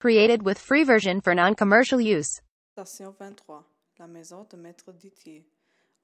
Created with free version for non-commercial use. Station 23. La maison de Maître Dittier. En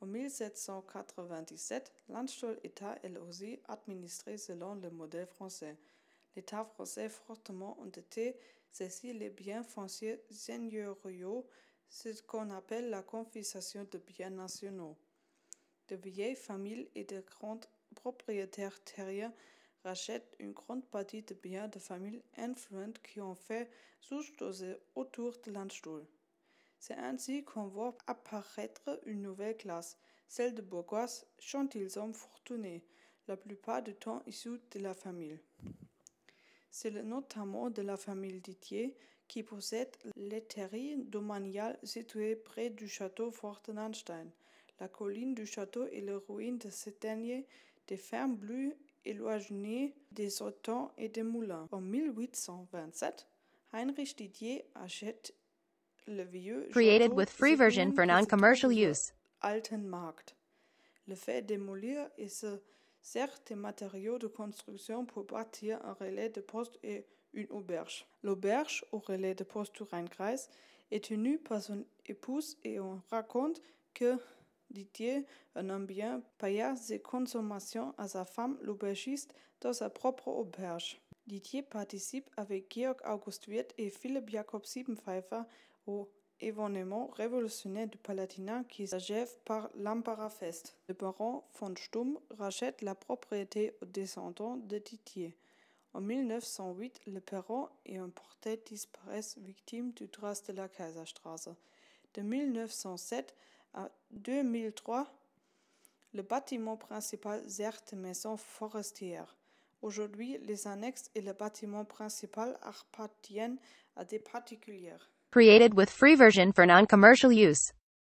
1797, Landstuhl-État est aussi administré selon le modèle français. L'État français fortement endetté saisit les biens fonciers seigneuriaux, ce qu'on appelle la confiscation de biens nationaux. De vieilles familles et de grands propriétaires terriens rachètent une grande partie des biens de familles influentes qui ont fait souche autour de Landstuhl. C'est ainsi qu'on voit apparaître une nouvelle classe, celle de bourgeois gentilshommes fortunés, la plupart du temps issus de la famille. C'est notamment de la famille Dittier qui possède les terriers domaniales situés près du château fort de Nanstein. La colline du château et les ruines de ce dernier, des fermes bleues éloignées des automnes et des moulins. En 1827, Heinrich Dittier achète le vieux Created château with free version for non-commercial use. Altenmarkt. Le fait démolir et se sert des matériaux de construction pour bâtir un relais de poste et une auberge. L'auberge, au relais de poste du Rheinkreis, est tenue par son épouse et on raconte que Dittier, un homme bien, paya ses consommations à sa femme l'aubergiste dans sa propre auberge. Dittier participe avec Georg August Wirth et Philipp Jakob Siebenpfeifer au événement révolutionnaire du Palatinat qui s'achève par l'embarras-fest. Le baron von Stumm rachète la propriété aux descendants de Dittier. En 1908, le perron et un portail disparaissent victimes du trace de la Kaiserstraße. De 1907 à 2003, le bâtiment principal sert de maison forestière. Aujourd'hui, les annexes et le bâtiment principal appartiennent à des particuliers. Created with free version for non-commercial use.